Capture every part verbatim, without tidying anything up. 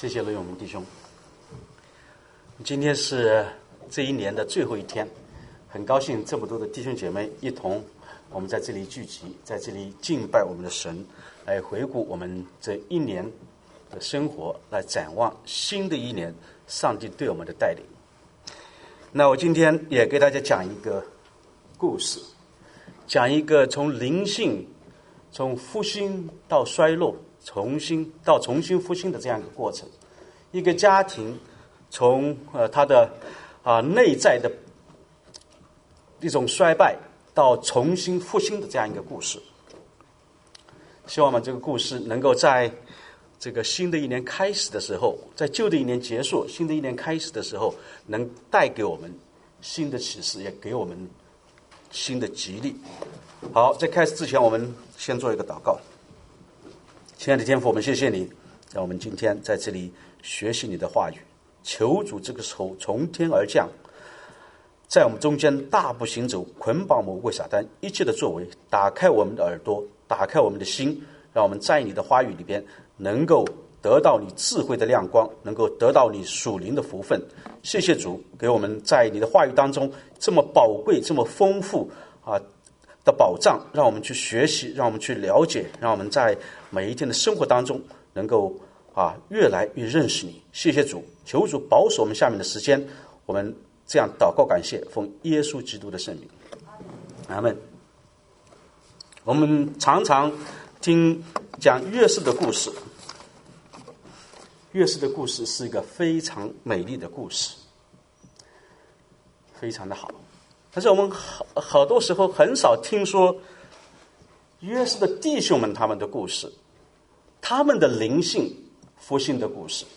谢谢罗永明弟兄。今天是这一年的最后一天，很高兴这么多的弟兄姐妹一同我们在这里聚集，在这里敬拜我们的神，来回顾我们这一年的生活，来展望新的一年上帝对我们的带领。那我今天也给大家讲一个故事，讲一个从灵性从复兴到衰落，重新到重新复兴的这样一个过程，一个家庭从呃他的啊、呃、内在的一种衰败到重新复兴的这样一个故事。希望我们这个故事能够在这个新的一年开始的时候，在旧的一年结束，新的一年开始的时候，能带给我们新的启示，也给我们新的激励。好，在开始之前，我们先做一个祷告。亲爱的天父，我们谢谢你，让我们今天在这里学习你的话语。求主这个时候从天而降，在我们中间大步行走，捆绑魔鬼撒旦一切的作为，打开我们的耳朵，打开我们的心，让我们在你的话语里边能够得到你智慧的亮光，能够得到你属灵的福分。谢谢主，给我们在你的话语当中这么宝贵、这么丰富啊的宝藏，让我们去学习，让我们去了解，让我们在每一天的生活当中能够啊越来越认识你。谢谢主，求主保守我们下面的时间，我们这样祷告感谢，奉耶稣基督的圣名，阿们。我们常常听讲约瑟的故事，约瑟的故事是一个非常美丽的故事，非常的好。但是我们好好多时候很少听说约瑟的弟兄们他们的故事，他们的灵性复兴的故事。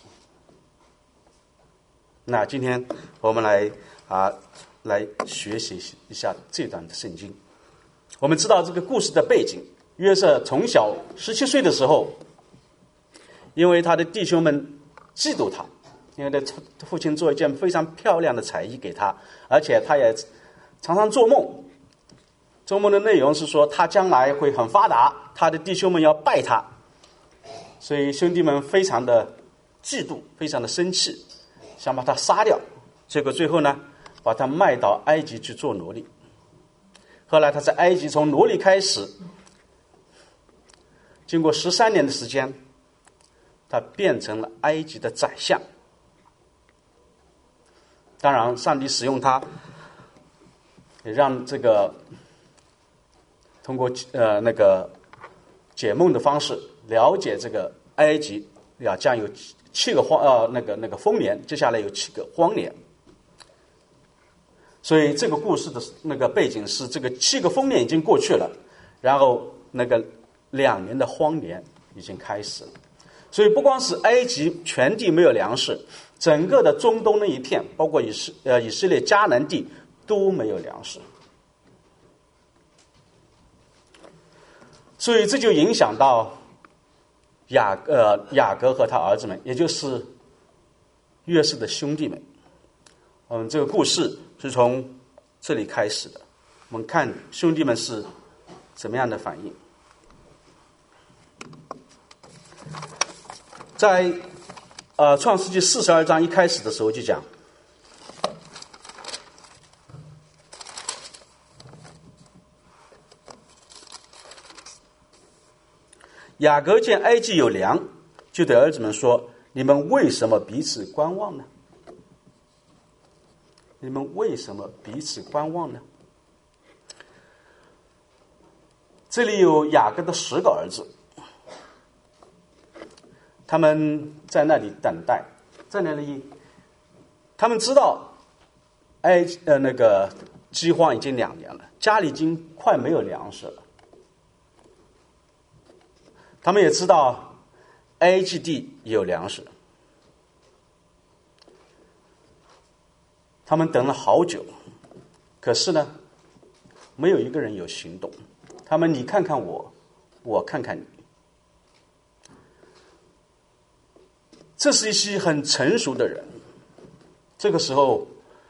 那今天我们来啊来学习一下这段的圣经。我们知道这个故事的背景，约瑟从小十七岁的时候，因为他的弟兄们嫉妒他，因为他父亲做一件非常漂亮的彩衣给他，而且他也常常做梦，做梦的内容是说他将来会很发达，他的弟兄们要拜他，所以兄弟们非常的嫉妒，非常的生气，想把他杀掉。结果最后呢，把他卖到埃及去做奴隶。后来他在埃及从奴隶开始，经过十三年的时间，他变成了埃及的宰相。当然上帝使用他，也让这个通过呃那个解梦的方式了解这个埃及呀将有七个荒呃那个那个丰年，接下来有七个荒年。所以这个故事的那个背景是这个七个丰年已经过去了，然后那个两年的荒年已经开始了。所以不光是埃及全地没有粮食，整个的中东那一片，包括以色呃以色列迦南地都没有粮食。所以这就影响到雅呃雅各和他儿子们，也就是约瑟的兄弟们。我们这个故事是从这里开始的，我们看兄弟们是怎么样的反应。在呃创世纪四十二章一开始的时候就讲，雅各见埃及有粮，就对儿子们说：“你们为什么彼此观望呢？你们为什么彼此观望呢？”这里有雅各的十个儿子，他们在那里等待，在那里，他们知道埃呃那个饥荒已经两年了，家里已经快没有粮食了。他们也知道埃及地有粮食，他们等了好久，可是呢，没有一个人有行动。他们你看看我，我看看你。这是一些很成熟的人。这个时候，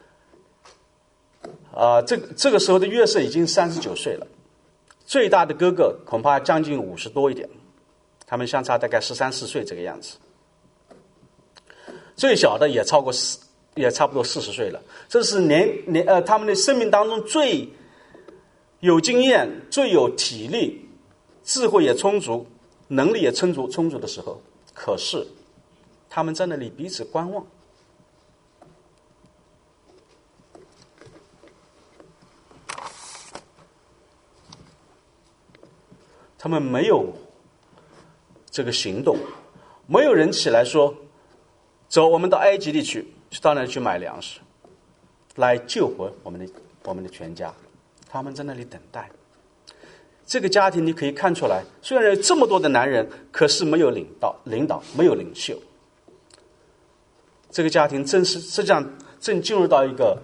啊、呃，这这个时候的约瑟已经三十九岁了，最大的哥哥恐怕将近五十多一点，他们相差大概十三四岁这个样子。 最小的也超过四，也差不多四十岁了。这是年年呃他们的生命当中最有经验、最有体力、智慧也充足、能力也充足充足的时候。可是他们在那里彼此观望。他们没有这个行动，没有人起来说走，我们到埃及地去，到那里去买粮食，来救活我们的我们的全家。他们在那里等待。这个家庭你可以看出来，虽然有这么多的男人，可是没有领导领导没有领袖。这个家庭正是实际上正进入到一个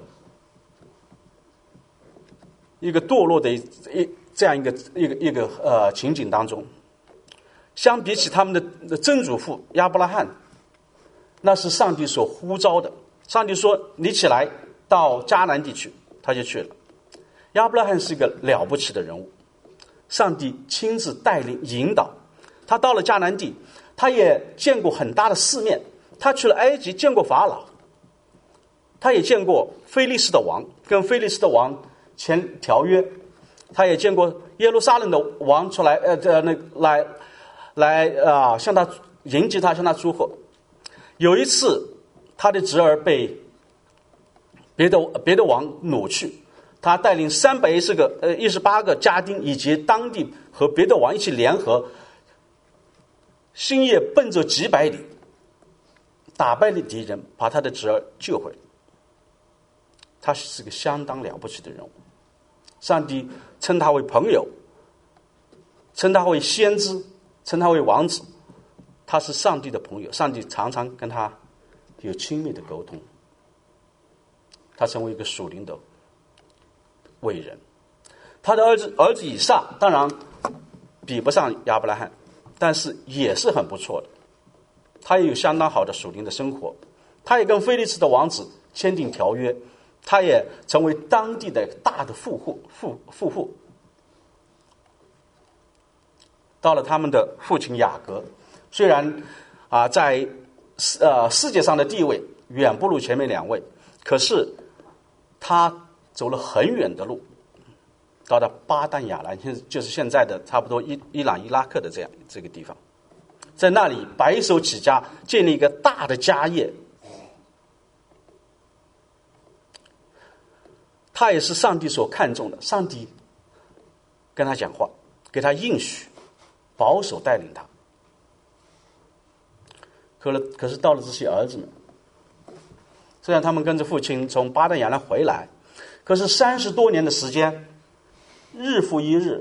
一个堕落的一一这样一个一个一个呃情景当中。相比起他们的曾祖父亚伯拉罕，那是上帝所呼召的。上帝说你起来到迦南地区，他就去了。亚伯拉罕是一个了不起的人物，上帝亲自带领引导他到了迦南地。他也见过很大的世面，他去了埃及见过法老，他也见过非利士的王，跟非利士的王签条约，他也见过耶路撒冷的王出来呃呃那来来啊、呃、向他迎接他，向他祝贺。有一次他的侄儿被别的别的王掳去，他带领三百一十个呃一十八个家丁以及当地和别的王一起联合，星夜奔走几百里，打败了敌人，把他的侄儿救回。他是个相当了不起的人物，上帝称他为朋友，称他为先知，称他为王子。他是上帝的朋友，上帝常常跟他有亲密的沟通。他成为一个属灵的伟人。他的儿子儿子以撒当然比不上亚伯拉罕，但是也是很不错的。他也有相当好的属灵的生活，他也跟非利士的王子签订条约，他也成为当地的大的富户富富户。到了他们的父亲雅各，虽然啊在呃世界上的地位远不如前面两位，可是他走了很远的路，到达巴旦亚兰，就是现在的差不多伊伊朗伊拉克的这样这个地方，在那里白手起家，建立一个大的家业。他也是上帝所看重的，上帝跟他讲话，给他应许，保守带领他。可了，可是到了这些儿子们，虽然他们跟着父亲从巴旦亚兰回来，可是三十多年的时间，日复一日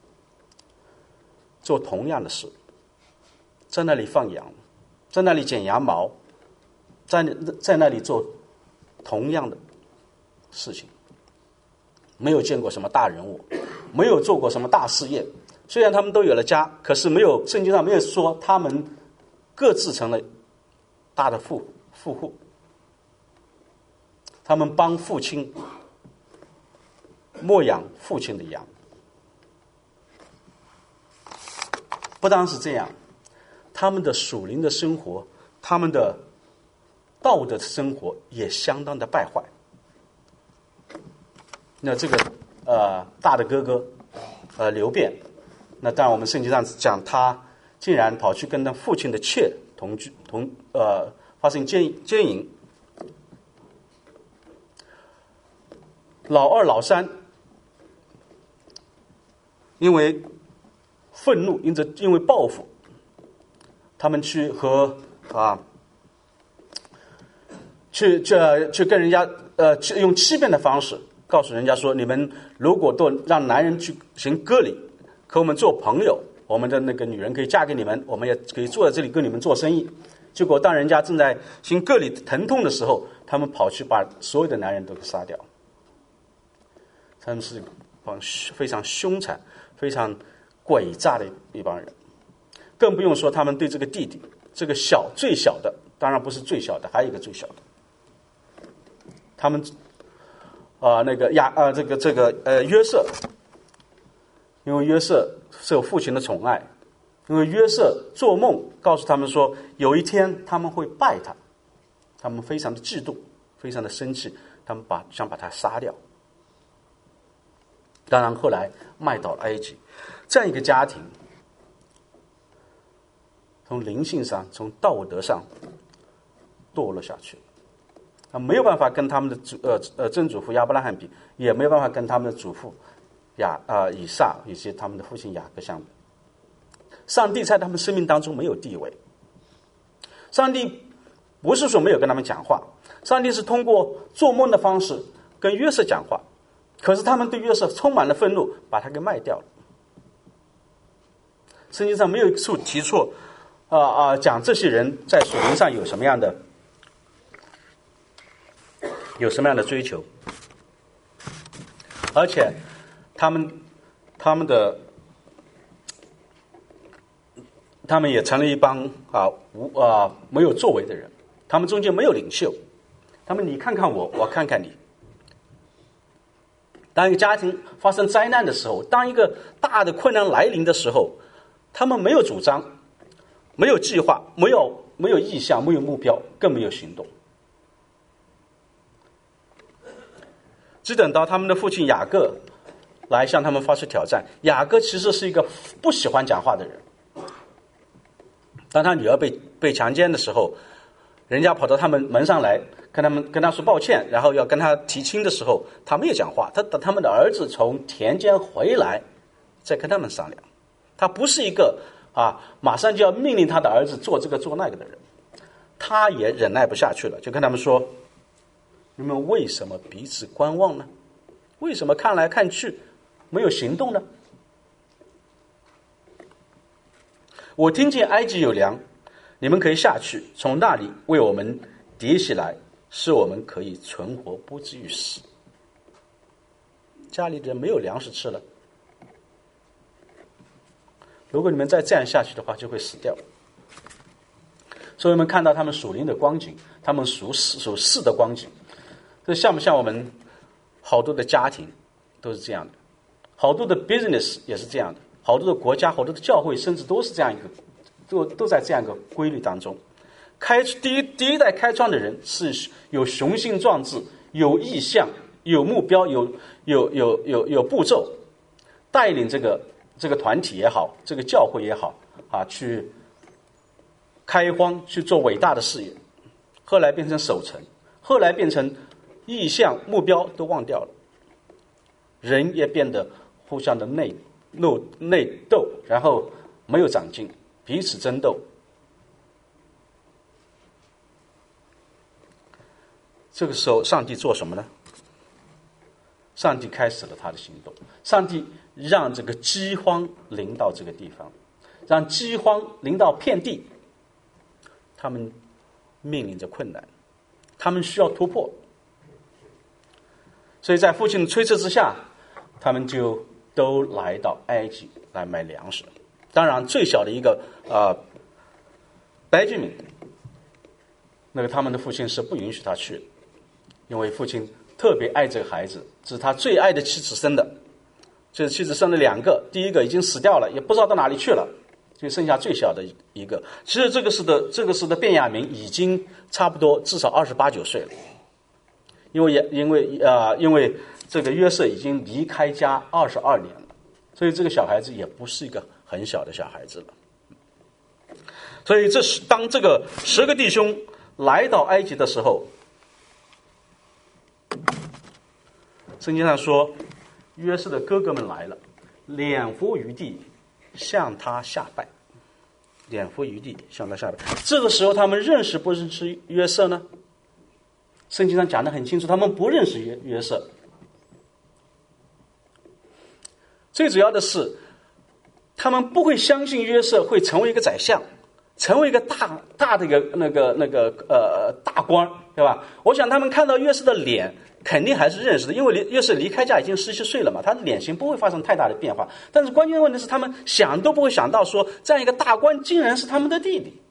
做同样的事，在那里放羊，在那里剪羊毛，在在那里做同样的事情，没有见过什么大人物，没有做过什么大事业。虽然他们都有了家，可是没有圣经上没有说他们各自成了大的富富户。他们帮父亲牧养父亲的羊。不单是这样，他们的属灵的生活，他们的道德生活也相当的败坏。那这个呃大的哥哥呃刘辩，那当然我们圣经上讲他竟然跑去跟他父亲的妾同居同呃发生奸奸淫。老二老三因为愤怒，因着因为报复，他们去和啊去去去跟人家呃去用欺骗的方式告诉人家说，你们如果都让男人去行割礼，和我们做朋友，我们的那个女人可以嫁给你们，我们也可以坐在这里跟你们做生意。结果当人家正在行割礼疼痛的时候，他们跑去把所有的男人都给杀掉。他们是非常凶残、非常诡诈的一帮人，更不用说他们对这个弟弟，这个小最小的，当然不是最小的，还有一个最小的，他们啊、呃、那个亚啊、呃、这个这个呃约瑟，因为约瑟受父亲的宠爱，因为约瑟做梦告诉他们说，有一天他们会拜他， 他们非常的嫉妒，非常的生气，他们把想把他杀掉。当然后来卖到了埃及，这样一个家庭，从灵性上从道德上堕落下去，他没有办法跟他们的祖呃呃曾祖父亚伯拉罕比，也没有办法跟他们的祖父亚啊、呃、以撒以及他们的父亲雅各相比。上帝在他们生命当中没有地位，上帝不是说没有跟他们讲话，上帝是通过做梦的方式跟约瑟讲话，可是他们对约瑟充满了愤怒，把他给卖掉了。圣经上没有一处提出啊啊、呃、讲这些人在属灵上有什么样的有什么样的追求，而且他们他们的他们也成了一帮啊无啊没有作为的人，他们中间没有领袖，他们你看看我，我看看你。当一个家庭发生灾难的时候，当一个大的困难来临的时候，他们没有主张，没有计划，没有没有意向，没有目标，更没有行动。只等到他们的父亲雅各来向他们发出挑战。雅各其实是一个不喜欢讲话的人，当他女儿被被强奸的时候，人家跑到他们门上来跟他们跟他说抱歉，然后要跟他提亲的时候，他没有讲话，他等他们的儿子从田间回来再跟他们商量。他不是一个啊马上就要命令他的儿子做这个做那个的人，他也忍耐不下去了，就跟他们说，你们为什么彼此观望呢？为什么看来看去没有行动呢？我听见埃及有粮，你们可以下去，从那里为我们叠起来，使我们可以存活，不至于死。家里的人没有粮食吃了，如果你们再这样下去的话，就会死掉。所以我们看到他们属灵的光景，他们属世属世的光景，这像不像我们好多的家庭都是这样的，好多的 business 也是这样的，好多的国家，好多的教会，甚至都是这样一个，都都在这样一个规律当中。开第一第一代开创的人是有雄心壮志，有意向，有目标，有有有有有步骤，带领这个这个团体也好，这个教会也好啊，去开荒，去做伟大的事业。后来变成守成，后来变成意向目标都忘掉了，人也变得互相的内斗内斗，然后没有长进，彼此争斗。这个时候上帝做什么呢？上帝开始了他的行动，上帝让这个饥荒临到这个地方，让饥荒临到遍地。他们面临着困难，他们需要突破，所以在父亲的催促之下，他们就都来到埃及来买粮食。当然最小的一个呃白居民，那个他们的父亲是不允许他去的，因为父亲特别爱这个孩子，这是他最爱的妻子生的，这妻子生了两个，第一个已经死掉了，也不知道到哪里去了，就剩下最小的一个。其实这个时的这个时的便雅悯已经差不多至少二十八九岁了，因为也因为啊、呃、因为这个约瑟已经离开家二十二年了，所以这个小孩子也不是一个很小的小孩子了。所以这是当这个十个弟兄来到埃及的时候，圣经上说，约瑟的哥哥们来了，脸伏于地，向他下拜。脸伏于地，向他下拜。这个时候他们认识不认识约瑟呢？圣经上讲得很清楚，他们不认识约约瑟。最主要的是，他们不会相信约瑟会成为一个宰相，成为一个大大的一个那个那个呃大官，对吧？我想他们看到约瑟的脸，肯定还是认识的，因为约瑟离开家已经十七岁了嘛，他的脸型不会发生太大的变化。但是关键的问题是，他们想都不会想到说，这样一个大官竟然是他们的弟弟。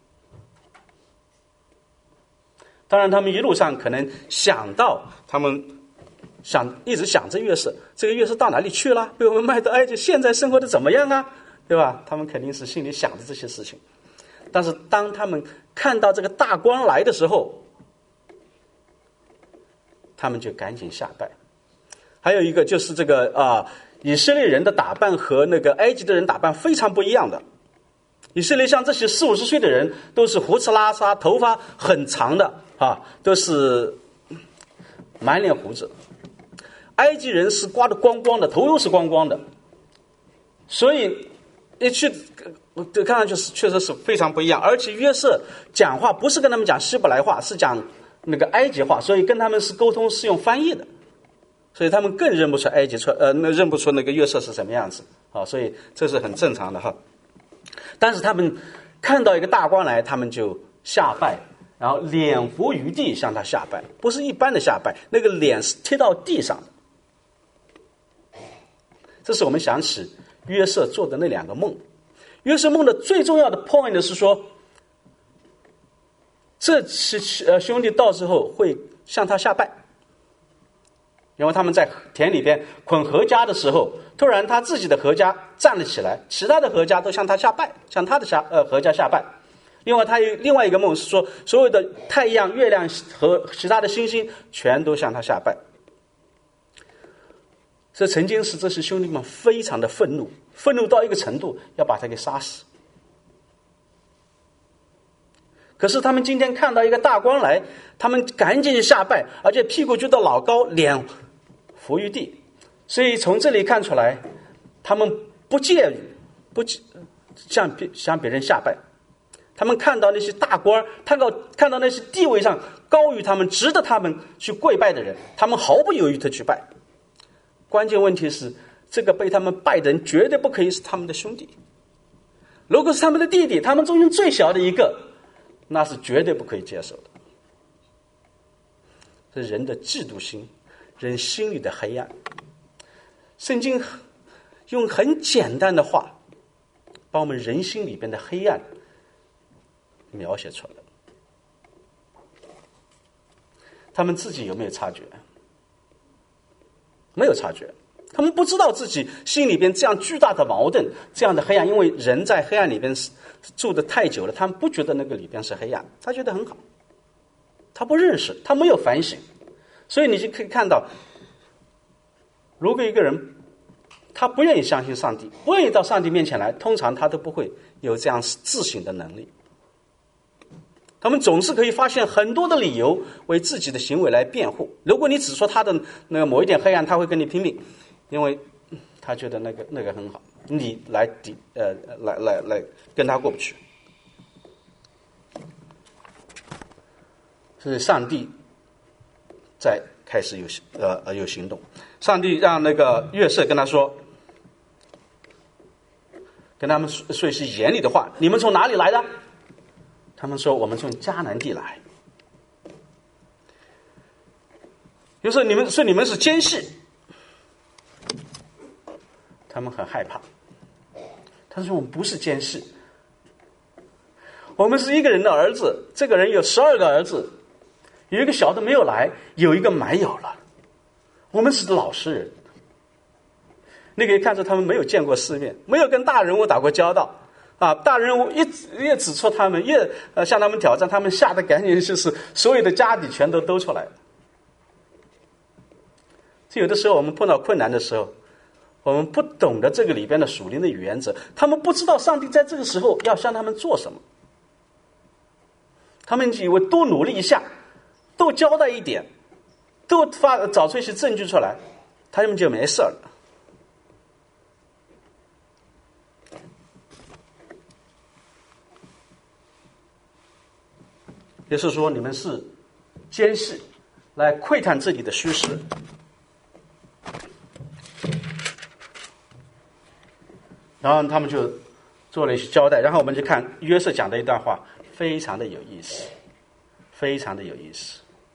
当然，他们一路上可能想到，他们想一直想着约瑟，这个约瑟到哪里去了？被我们卖到埃及，现在生活的怎么样啊？对吧？他们肯定是心里想着这些事情。但是当他们看到这个大官来的时候， 他们就赶紧下拜。还有一个就是这个啊，以色列人的打扮和那个埃及的人打扮非常不一样的。以色列像这些四五十岁的人，都是胡子拉碴，头发很长的啊，都是满脸胡子。埃及人是刮得光光的，头又是光光的，所以一去看上去是确实是非常不一样。而且约瑟讲话不是跟他们讲希伯来话，是讲那个埃及话，所以跟他们是沟通是用翻译的，所以他们更认不出埃及出呃那认不出那个约瑟是什么样子啊，所以这是很正常的哈。但是他们看到一个大光来，他们就下拜，然后脸伏于地向他下拜，不是一般的下拜，那个脸是贴到地上的。这是我们想起约瑟做的那两个梦。约瑟梦的最重要的 point 是说，这些呃兄弟到时候会向他下拜，因为他们在田里边捆禾稼的时候，突然他自己的禾稼站了起来，其他的禾稼都向他下拜，向他的下呃禾稼下拜。另外他有另外一个梦是说，所有的太阳、月亮和其他的星星全都向他下拜。这曾经使这些兄弟们非常的愤怒，愤怒到一个程度要把他给杀死。可是他们今天看到一个大光来，他们赶紧下拜，而且屁股就到老高，脸伏于地。所以从这里看出来，他们不介于不向向别人下拜。他们看到那些大官，看到看到那些地位上高于他们、值得他们去跪拜的人，他们毫不犹豫的去拜。关键问题是，这个被他们拜的人绝对不可以是他们的兄弟。如果是他们的弟弟，他们中间最小的一个，那是绝对不可以接受的。这是人的嫉妒心，人心里的黑暗。圣经用很简单的话，把我们人心里边的黑暗描写出来。他们自己有没有察觉？没有察觉，他们不知道自己心里边这样巨大的矛盾，这样的黑暗。因为人在黑暗里边住得太久了，他们不觉得那个里边是黑暗，他觉得很好，他不认识，他没有反省。所以你就可以看到，如果一个人他不愿意相信上帝，不愿意到上帝面前来，通常他都不会有这样自省的能力。他们总是可以发现很多的理由为自己的行为来辩护。如果你只说他的那个某一点黑暗，他会跟你拼命，因为他觉得那个那个很好，你来抵呃来来来跟他过不去。所以上帝在开始有呃呃有行动。上帝让那个约瑟跟他说，跟他们说一些严厉的话：你们从哪里来的？他们说我们从迦南地来。就说你们说你们是奸细，他们很害怕。他说我们不是奸细，我们是一个人的儿子，这个人有十二个儿子，有一个小的没有来，有一个没有了，我们是老实人。你可以看出他们没有见过世面，没有跟大人物打过交道。啊，大人物一越指出他们，越呃向他们挑战，他们吓得赶紧就是所有的家底全都兜出来了。有的时候我们碰到困难的时候，我们不懂得这个里边的属灵的原则，他们不知道上帝在这个时候要向他们做什么，他们以为多努力一下，多交代一点，多发找出一些证据出来，他们就没事了。也是说你们是奸细，来窥探自己的虚实。然后他们就做了一些交代，然后我们就看约瑟讲的一段话，非常的有意思，非常的有意思。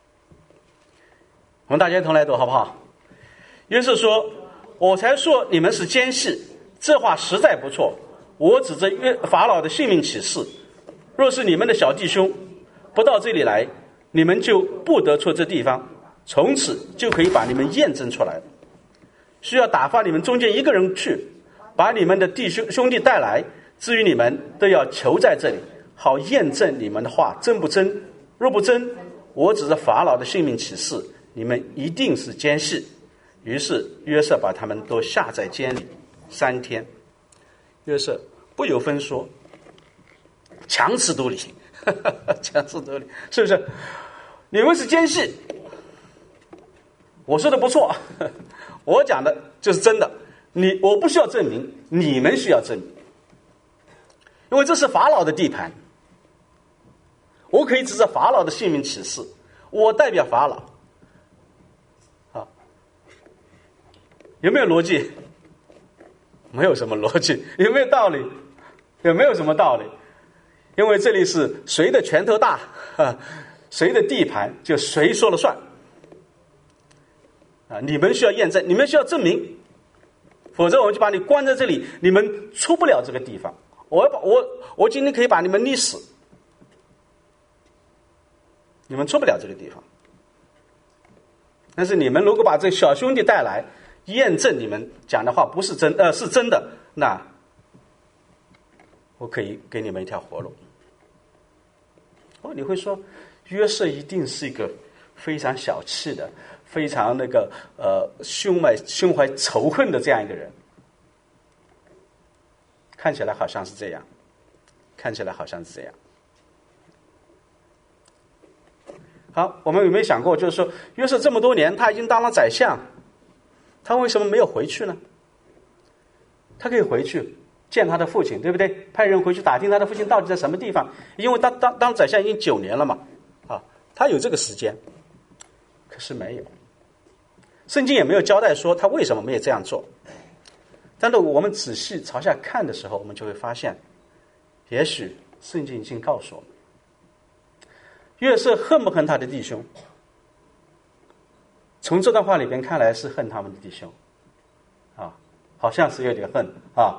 我们大家一同来读好不好？约瑟说：我才说你们是奸细，这话实在不错。我指着约法老的性命起誓，若是你们的小弟兄不到这里来，你们就不得出这地方，从此就可以把你们验证出来。需要打发你们中间一个人去，把你们的弟兄兄弟带来，至于你们都要求在这里，好验证你们的话真不真。若不真，我指着法老的性命起誓， 你们一定是奸细。于是约瑟把他们都下在监里三天。约瑟不由分说，强词夺理，强词夺理，是不是？你们是奸细，我说的不错，我讲的就是真的。你我不需要证明，你们需要证明，因为这是法老的地盘。我可以指着法老的性命起誓，我代表法老。啊，有没有逻辑？没有什么逻辑。有没有道理？有没有什么道理？因为这里是谁的拳头大，啊，谁的地盘就谁说了算。啊，你们需要验证，你们需要证明，否则我们就把你关在这里，你们出不了这个地方。我要把我我今天可以把你们溺死，你们出不了这个地方。但是你们如果把这小兄弟带来，验证你们讲的话不是真呃是真的，那我可以给你们一条活路。哦，你会说约瑟一定是一个非常小气的、非常那个呃胸怀胸怀仇恨的这样一个人，看起来好像是这样，看起来好像是这样。好，我们有没有想过，就是说约瑟这么多年他已经当了宰相，他为什么没有回去呢？他可以回去见他的父亲，对不对？派人回去打听他的父亲到底在什么地方，因为当当当宰相已经九年了嘛，啊，他有这个时间，可是没有。圣经也没有交代说他为什么没有这样做。但是我们仔细朝下看的时候，我们就会发现，也许圣经已经告诉我们，约瑟恨不恨他的弟兄？从这段话里边看来是恨他们的弟兄，啊，好像是有点恨啊。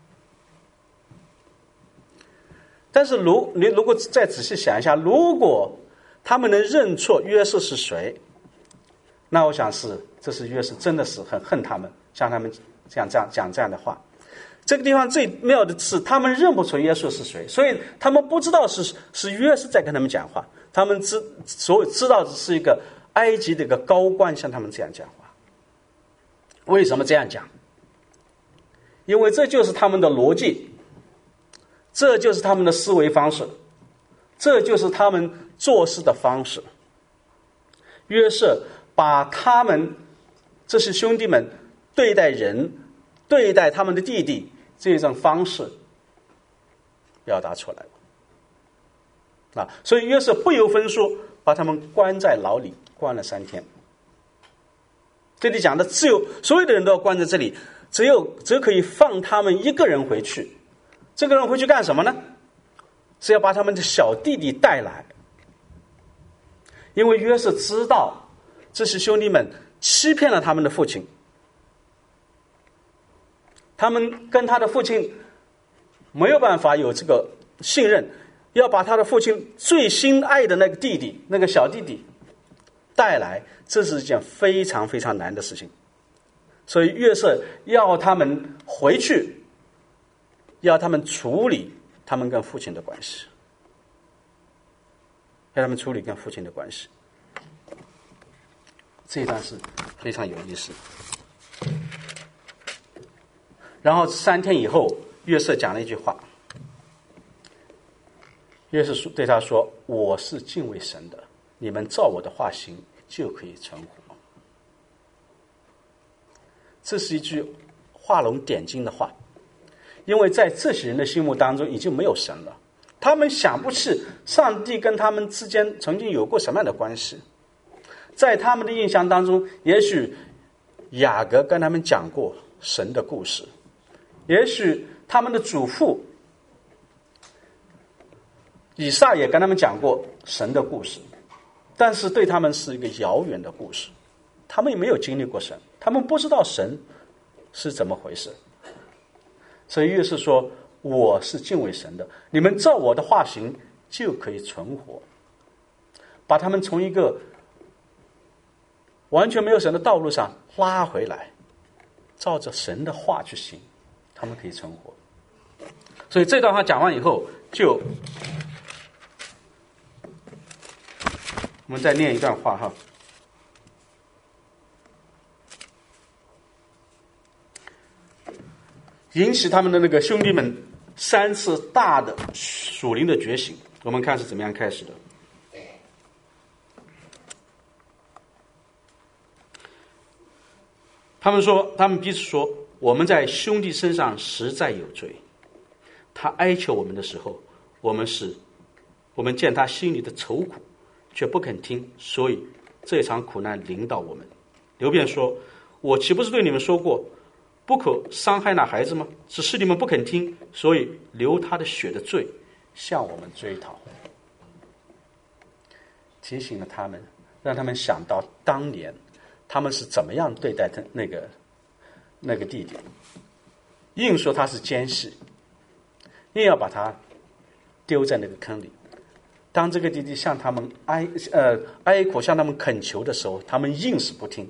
但是如你如果再仔细想一下，如果他们能认错约瑟是谁，那我想是这是约瑟真的是很恨他们，像他们这样这样讲这样的话。这个地方最妙的是，他们认不出约瑟是谁，所以他们不知道是是约瑟在跟他们讲话，他们知所以知道是一个埃及的一个高官向他们这样讲话。为什么这样讲？因为这就是他们的逻辑，这就是他们的思维方式，这就是他们做事的方式。约瑟把他们这些兄弟们对待人、对待他们的弟弟这种方式表达出来了啊！所以约瑟不由分说把他们关在牢里，关了三天。这里讲的只有所有的人都要关在这里，只有只可以放他们一个人回去。这个人回去干什么呢？是要把他们的小弟弟带来，因为约瑟知道这些兄弟们欺骗了他们的父亲，他们跟他的父亲没有办法有这个信任，要把他的父亲最心爱的那个弟弟，那个小弟弟带来，这是一件非常非常难的事情。所以约瑟要他们回去，要他们处理他们跟父亲的关系，要他们处理跟父亲的关系。这一段是非常有意思。然后三天以后，约瑟讲了一句话。约瑟对他说：“我是敬畏神的，你们照我的话行，就可以存活。”这是一句画龙点睛的话，因为在这些人的心目当中已经没有神了，他们想不起上帝跟他们之间曾经有过什么样的关系。在他们的印象当中，也许雅各跟他们讲过神的故事，也许他们的祖父以撒也跟他们讲过神的故事，但是对他们是一个遥远的故事，他们也没有经历过神，他们不知道神是怎么回事。所以约瑟说：“我是敬畏神的，你们照我的话行，就可以存活。”把他们从一个完全没有神的道路上拉回来，照着神的话去行，他们可以存活。所以这段话讲完以后，就我们再念一段话哈。 引起他们的那个兄弟们三次大的属灵的觉醒。我们看是怎么样开始的。他们说，他们彼此说，我们在兄弟身上实在有罪。他哀求我们的时候，我们是，我们见他心里的愁苦，却不肯听，所以这场苦难临到我们。刘辩说，我岂不是对你们说过，不可伤害那孩子吗？只是你们不肯听，所以流他的血的罪向我们追讨。提醒了他们，让他们想到当年他们是怎么样对待他那个那个弟弟，硬说他是奸细，硬要把他丢在那个坑里。当这个弟弟向他们哀呃哀苦向他们恳求的时候，他们硬是不听。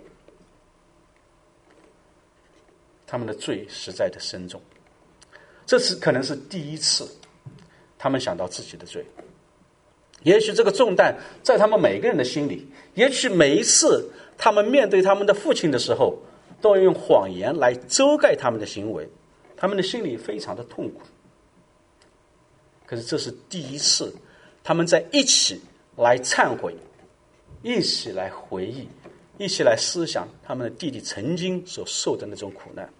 他们的罪实在的深重，这次可能是第一次他们想到自己的罪。也许这个重担在他们每个人的心里，也许每一次他们面对他们的父亲的时候，都要用谎言来遮盖他们的行为，他们的心里非常的痛苦。可是这是第一次他们在一起来忏悔，一起来回忆，一起来思想他们的弟弟曾经所受的那种苦难。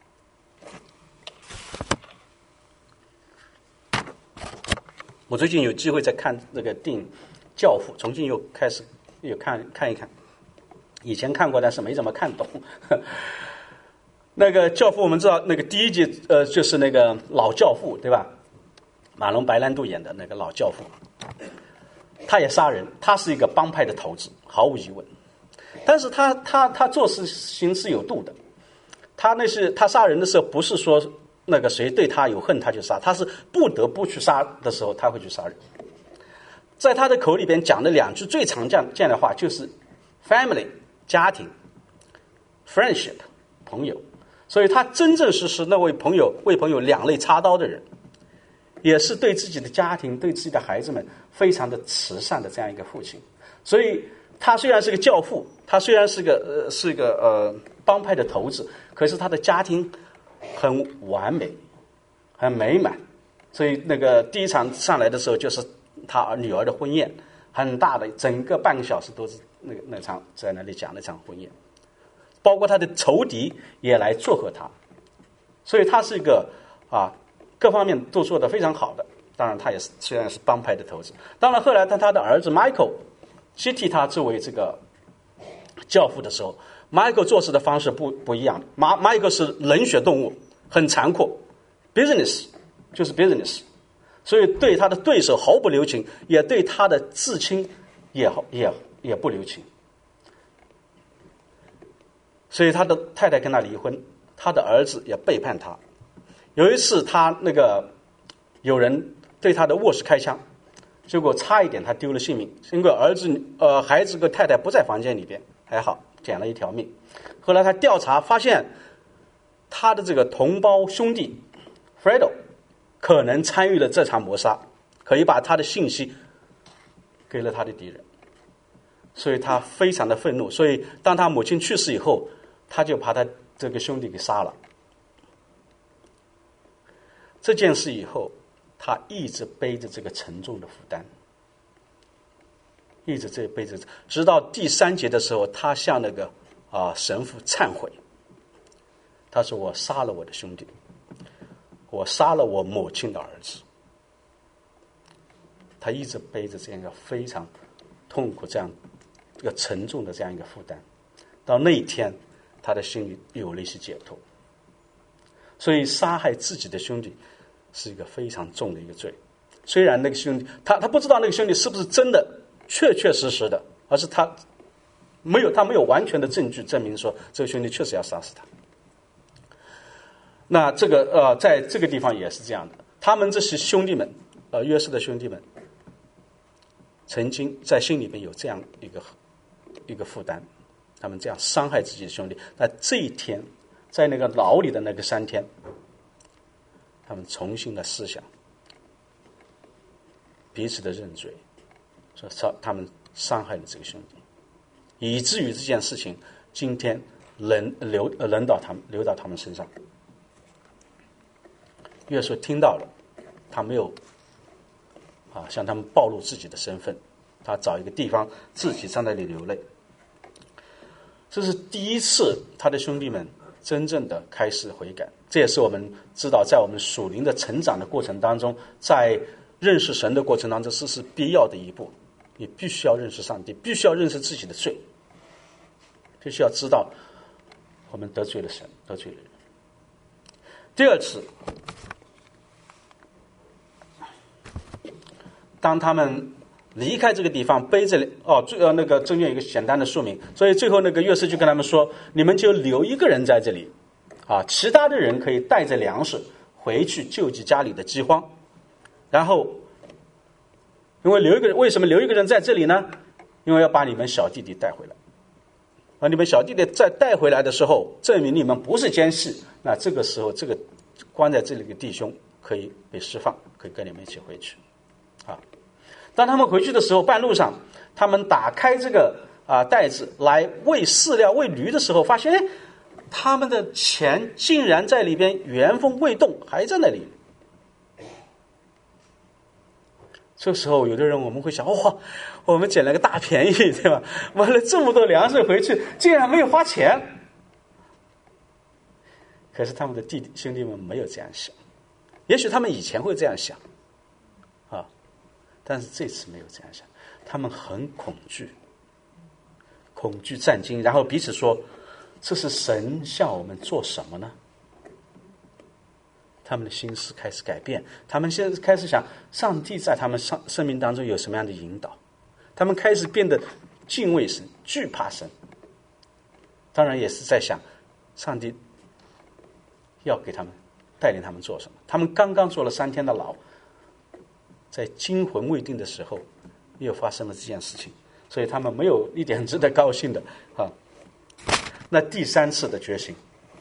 我最近有机会在看那个电影《教父》，重新又开始又看看一看，以前看过但是没怎么看懂。那个《教父》我们知道，那个第一集呃就是那个老教父，对吧？马龙白兰度演的那个老教父，他也杀人，他是一个帮派的头子，毫无疑问。但是他他他做事情是有度的，他那是他杀人的时候不是说那个谁对他有恨他就杀，他是不得不去杀的时候他会去杀人。在他的口里边讲的两句最常见的话就是 family 家庭 friendship 朋友，所以他真正是是那位朋友为朋友两肋插刀的人，也是对自己的家庭对自己的孩子们非常的慈善的这样一个父亲。所以他虽然是个教父，他虽然是个呃是个呃帮派的头子，可是他的家庭很完美，很美满。所以那个第一场上来的时候，就是他女儿的婚宴，很大的，整个半个小时都是那个那场在那里讲那场婚宴，包括他的仇敌也来祝贺他。所以他是一个啊各方面都做得非常好的。当然他也是虽然是帮派的头子，当然后来当他的儿子 Michael 接替他作为这个教父的时候， Michael 做事的方式不不一样。 Michael 是冷血动物，很残酷， business 就是 business， 所以对他的对手毫不留情，也对他的至亲也也也不留情。所以他的太太跟他离婚，他的儿子也背叛他。有一次他那个有人对他的卧室开枪，结果差一点他丢了性命。因为儿子呃孩子跟太太不在房间里边，还好捡了一条命。后来他调查发现，他的这个同胞兄弟 Fredo 可能参与了这场谋杀，可以把他的信息给了他的敌人，所以他非常的愤怒。所以当他母亲去世以后，他就把他这个兄弟给杀了。这件事以后，他一直背着这个沉重的负担，一直这背着，直到第三节的时候，他向那个啊神父忏悔。他说：“我杀了我的兄弟，我杀了我母亲的儿子。”他一直背着这样一个非常痛苦、这样一个沉重的这样一个负担。到那一天，他的心里有了一些解脱。所以杀害自己的兄弟是一个非常重的一个罪。虽然那个兄弟他他不知道那个兄弟是不是真的确确实实的，而是他没有他没有完全的证据证明说这个兄弟确实要杀死他。那这个呃在这个地方也是这样的，他们这些兄弟们呃约瑟的兄弟们曾经在心里面有这样一个一个负担，他们这样伤害自己的兄弟。那这一天在那个牢里的那个三天，他们重新的思想，彼此的认罪，说他们伤害了这个兄弟，以至于这件事情今天轮流轮到他们流到他们身上。 约瑟听到了，他没有啊向他们暴露自己的身份，他找一个地方自己站在那里流泪。这是第一次他的兄弟们真正的开始悔改，这也是我们知道在我们属灵的成长的过程当中，在认识神的过程当中，这是必要的一步。你必须要认识上帝，必须要认识自己的罪，必须要知道我们得罪了神，得罪了人。第二次，当他们离开这个地方，背着哦，最呃那个中间有一个简单的说明，所以最后那个约瑟就跟他们说：“你们就留一个人在这里，啊，其他的人可以带着粮食回去救济家里的饥荒。”然后，因为留一个人，为什么留一个人在这里呢？因为要把你们小弟弟带回来。而你们小弟弟再带回来的时候，证明你们不是奸细，那这个时候，这个关在这里的弟兄可以被释放，可以跟你们一起回去。啊，当他们回去的时候，半路上他们打开这个啊袋子来喂饲料、喂驴的时候，发现哎，他们的钱竟然在里边原封未动，还在那里。这时候，有的人我们会想：哇，我们捡了个大便宜，对吧？买了这么多粮食回去，竟然没有花钱。可是他们的弟弟兄弟们没有这样想，也许他们以前会这样想，啊，但是这次没有这样想，他们很恐惧，恐惧战惊，然后彼此说：这是神向我们做什么呢？他们的心思开始改变，他们现在开始想，上帝在他们生生命当中有什么样的引导？他们开始变得敬畏神，惧怕神。当然也是在想，上帝要给他们带领他们做什么？他们刚刚坐了三天的牢，在惊魂未定的时候，又发生了这件事情，所以他们没有一点值得高兴的啊。那第三次的觉醒。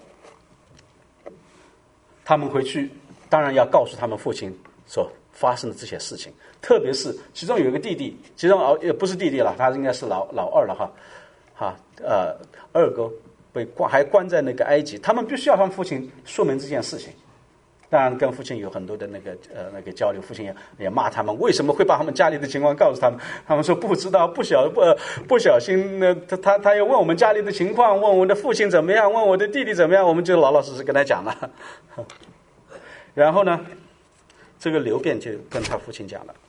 他们回去当然要告诉他们父亲所发生的这些事情，特别是其中有一个弟弟，其中哦也不是弟弟了，他应该是老老二了哈，哈呃二哥被关还关在那个埃及，他们必须要向父亲说明这件事情。当然跟父亲有很多的那个呃那个交流，父亲也也骂他们为什么会把他们家里的情况告诉他们，他们说不知道，不小不、呃、不小心呢，他他他又问我们家里的情况，问我的父亲怎么样，问我的弟弟怎么样，我们就老老实实跟他讲了。然后呢，这个刘辩就跟他父亲讲了，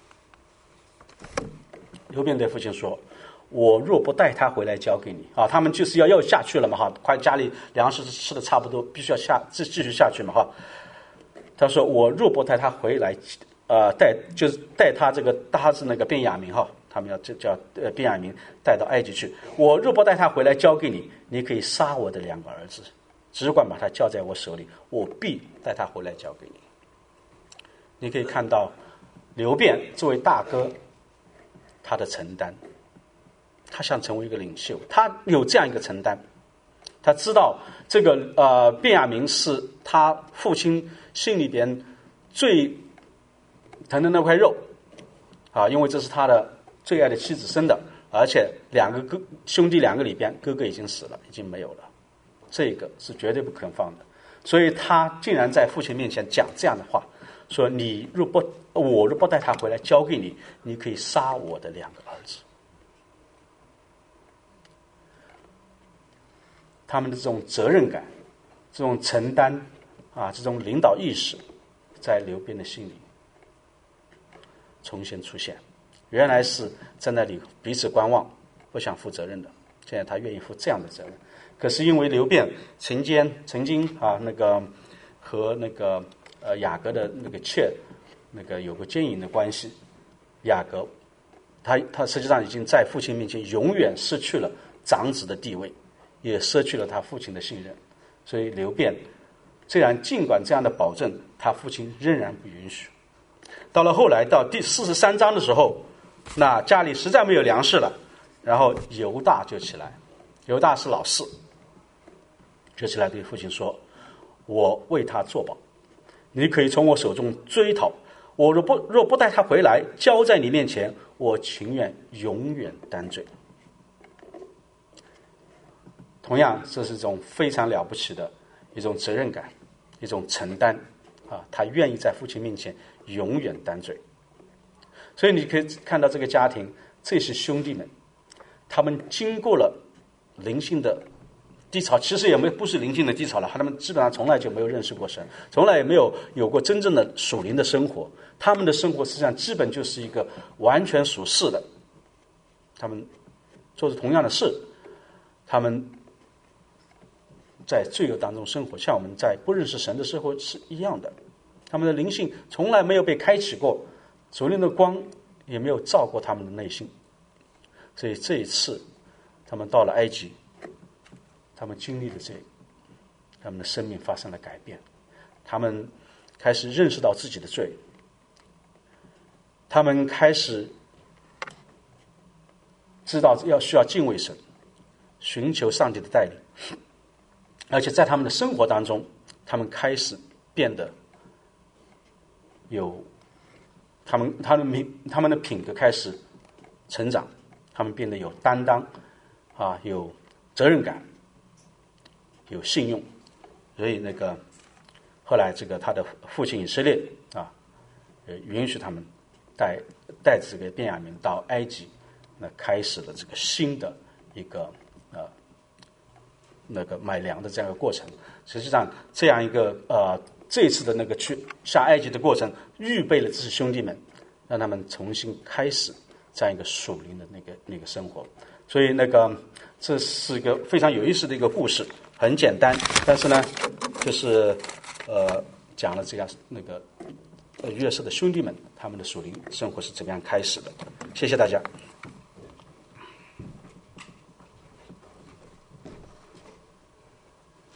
刘辩对父亲说：我若不带他回来交给你啊，他们就是要要下去了嘛哈，快家里粮食吃的差不多，必须要下继继续下去嘛哈。他说：我若不带他回来，呃，带就是带他这个他是那个便雅悯哈，他们要叫叫呃便雅悯带到埃及去。我若不带他回来交给你，你可以杀我的两个儿子，只管把他交在我手里，我必带他回来交给你。你可以看到刘辩作为大哥，他的承担，他想成为一个领袖，他有这样一个承担。他知道这个呃便雅悯是他父亲心里边最疼的那块肉啊，因为这是他的最爱的妻子生的，而且两个哥兄弟两个里边哥哥已经死了，已经没有了，这个是绝对不肯放的。所以他竟然在父亲面前讲这样的话，说你若不我若不带他回来交给你，你可以杀我的两个儿子。他们的这种责任感，这种承担啊，这种领导意识，在刘辩的心里重新出现。原来是在那里彼此观望，不想负责任的，现在他愿意负这样的责任。可是因为刘辩曾经曾经啊那个和那个呃雅各的那个妾那个有过奸淫的关系，雅各他他实际上已经在父亲面前永远失去了长子的地位，也失去了他父亲的信任。所以刘辩虽然尽管这样的保证，他父亲仍然不允许。到了后来到第四十三章的时候，那家里实在没有粮食了，然后犹大就起来，犹大是老四，就起来对父亲说：我为他作保，你可以从我手中追讨，我若不若不带他回来交在你面前，我情愿永远担罪。同样，这是一种非常了不起的一种责任感，一种承担啊，他愿意在父亲面前永远担罪。所以你可以看到这个家庭，这些兄弟们，他们经过了灵性的低潮，其实也没不是灵性的低潮了，他们基本上从来就没有认识过神，从来也没有有过真正的属灵的生活。他们的生活实际上基本就是一个完全属世的，他们做着同样的事，他们在罪恶当中生活，像我们在不认识神的时候是一样的。他们的灵性从来没有被开启过，属灵的光也没有照过他们的内心。所以这一次他们到了埃及，他们经历了这个，他们的生命发生了改变，他们开始认识到自己的罪，他们开始知道要需要敬畏神，寻求上帝的带领，而且在他们的生活当中，他们开始变得有他们他们的他们的品格开始成长，他们变得有担当啊，有责任感，有信用。所以那个后来这个他的父亲以色列啊，呃允许他们带带这个便雅悯到埃及，那开始了这个新的一个呃那个买粮的这样一个过程。实际上这样一个呃这一次的那个去下埃及的过程，预备了这些兄弟们，让他们重新开始这样一个属灵的那个那个生活。所以那个这是一个非常有意思的一个故事，很简单，但是呢，就是呃讲了这样那个呃约瑟的兄弟们他们的属灵生活是怎么样开始的。谢谢大家。